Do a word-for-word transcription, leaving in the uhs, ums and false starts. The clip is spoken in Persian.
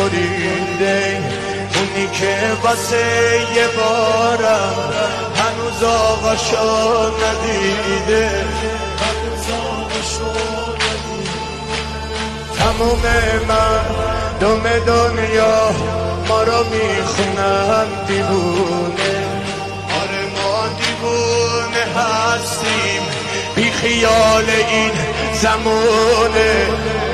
بریده، اونی که واسه یه بارم هنوز آقاشو ندیده. تموم مردم دنیا ما رو میخونن دیوونه. آره ما دیوونه هستیم، بی خیال این زمونه.